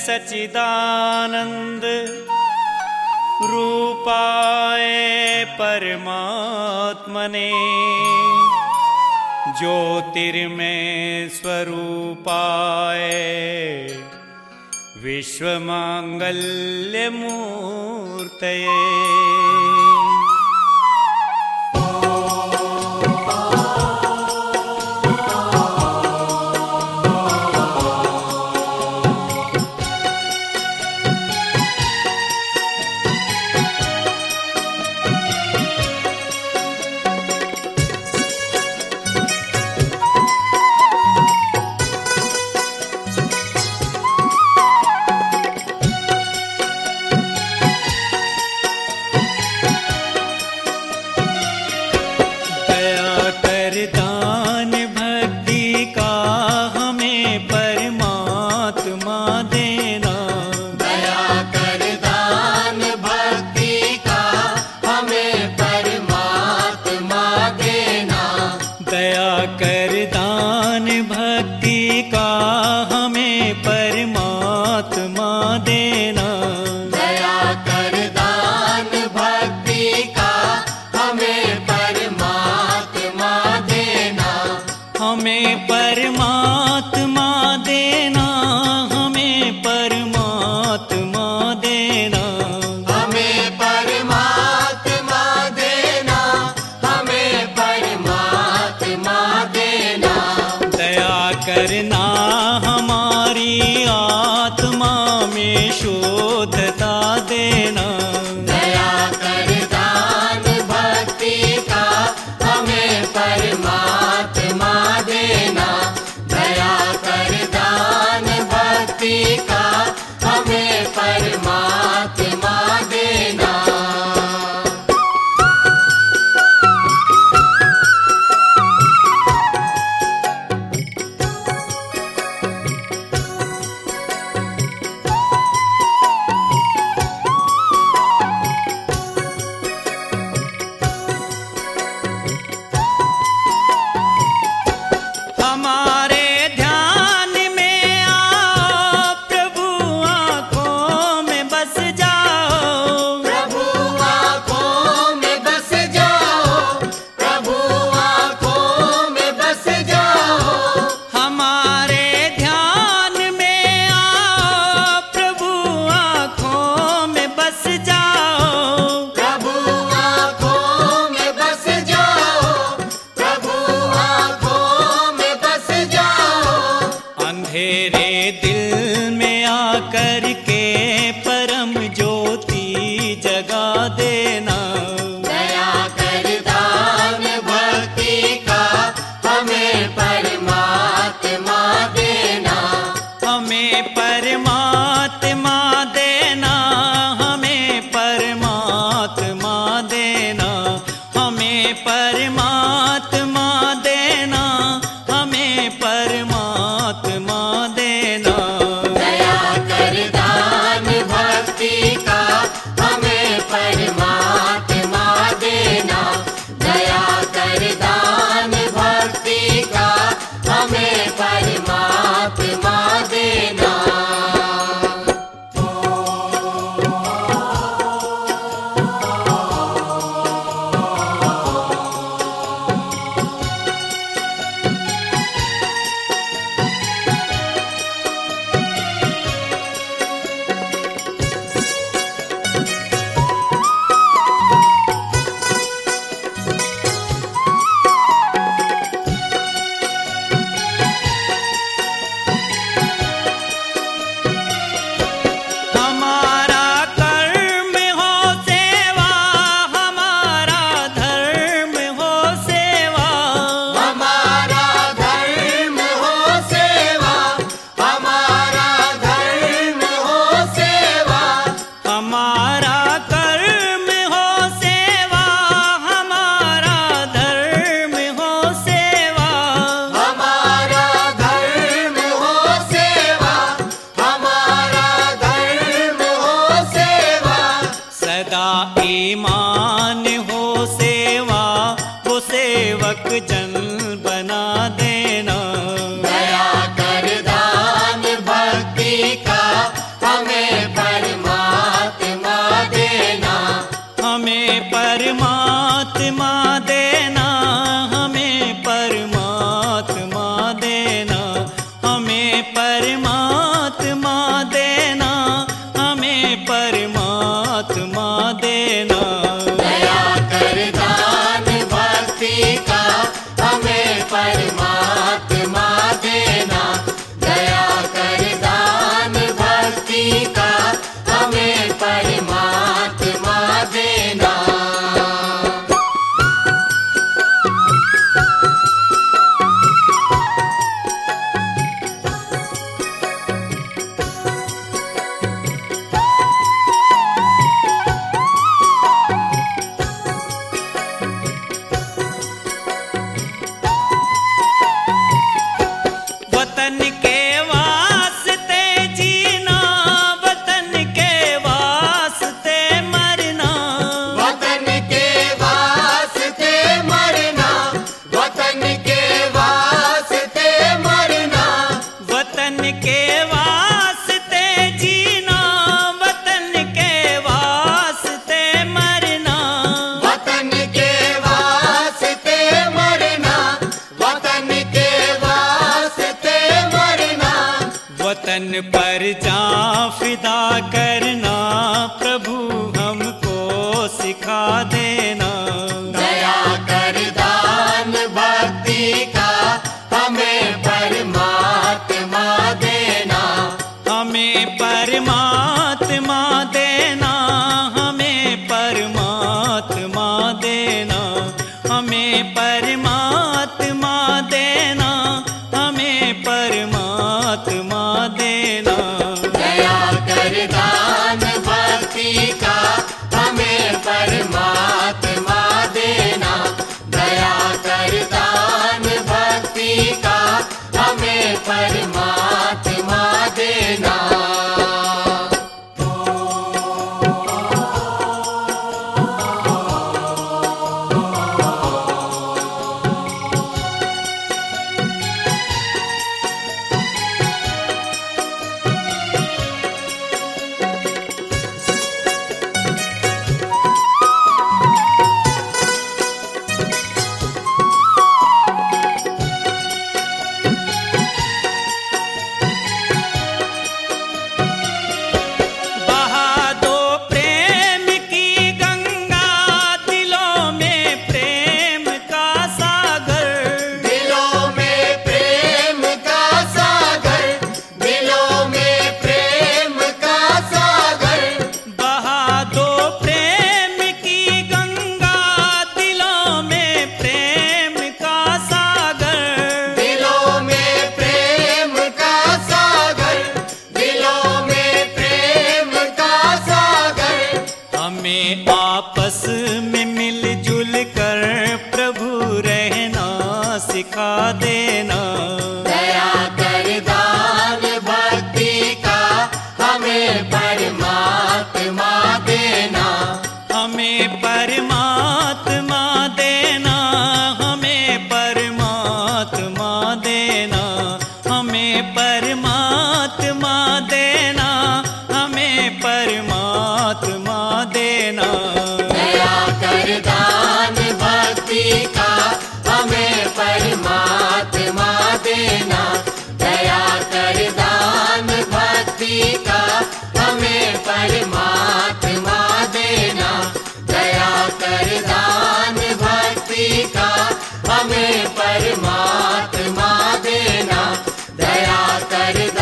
सच्चिदानंद रूपाय परमात्मने ज्योतिर्मय स्वरूपाय विश्वमांगल्यमूर्तये। करना हमारी आत्मा में शुद्धता देना। दया कर दान भक्ति का हमें परमात्मा देना। दया कर दान भक्ति का हमें परमात्मा देना। अंधेरे दिल में आकर के परम ज्योति जगा देना। दया कर दान भक्ति का हमें परमात्मा देना। हमें परमात्मा देना। हमें परमात्मा देना। हमें परमात्मा देना। हमें परमात्मा देना। दया कर दान भक्ति का हमें परमात्मा देना। दया कर दान भक्ति का हमें परमात्मा देना। परमात्मा देना, हमें परमात्मा देना, हमें परमात्मा देना, हमें परमात्मा देना। दया कर दान भक्ति का हमें परमात्मा देना, दया कर दान भक्ति का हमें परमात्मा देना। वतन के वास्ते जीना, वतन के वास्ते मरना, वतन के वास्ते मरना, वतन के वास्ते मरना, वतन के वास्ते जीना, वतन के वास्ते मरना, वतन के वास्ते मरना, वतन के वास्ते मरना। वतन पर जान फिदा करना, प्रभु हमको सिखा देना। दया कर दान भक्ति का हमें परमात्मा देना, हमें परमात्मा देना, हमें परमात्मा देना, हमें परमात्मा देना, हमें परमात्मा देना। दया कर दान भक्ति का हमें परमात्मा देना, दया कर दान भक्ति का हमें परमात्मा देना। बहा दो प्रेम की गंगा, दिलों में प्रेम का सागर, दिलों में प्रेम का सागर, दिलों में प्रेम का सागर। बहा दो प्रेम की गंगा, दिलों में प्रेम का सागर, दिलों में प्रेम का सागर, दिलों में प्रेम का सागर। हमें आपस में मिलजुल कर प्रभु रहना सिखा देना। दया कर दान भक्ति का हमें परमात्मा देना, हमें परमात्मा देना, हमें परमात्मा देना, हमें परमात्मा देना, हमें परमात्मा देना। दया कर दान भक्ति का हमें परमात्मा देना, दया कर दान भक्ति का हमें परमात्मा देना, दया कर दान भक्ति का हमें परमात्मा देना, दया कर